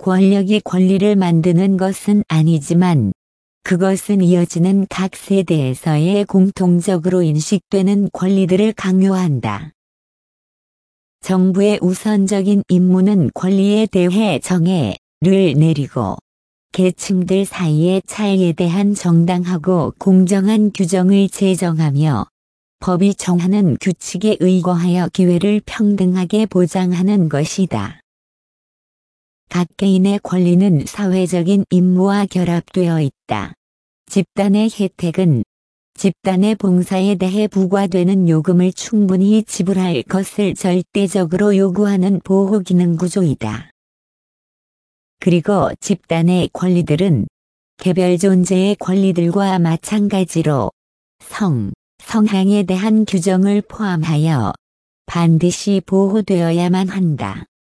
권력이 권리를 만드는 것은 아니지만 그것은 이어지는 각 세대에서의 공통적으로 인식되는 권리들을 강요한다. 정부의 우선적인 임무는 권리에 대해 정해를 내리고 계층들 사이의 차이에 대한 정당하고 공정한 규정을 제정하며 법이 정하는 규칙에 의거하여 기회를 평등하게 보장하는 것이다. 각 개인의 권리는 사회적인 임무와 결합되어 있다. 집단의 혜택은 집단의 봉사에 대해 부과되는 요금을 충분히 지불할 것을 절대적으로 요구하는 보호기능 구조이다. 그리고 집단의 권리들은 개별 존재의 권리들과 마찬가지로 성향에 대한 규정을 포함하여 반드시 보호되어야만 한다.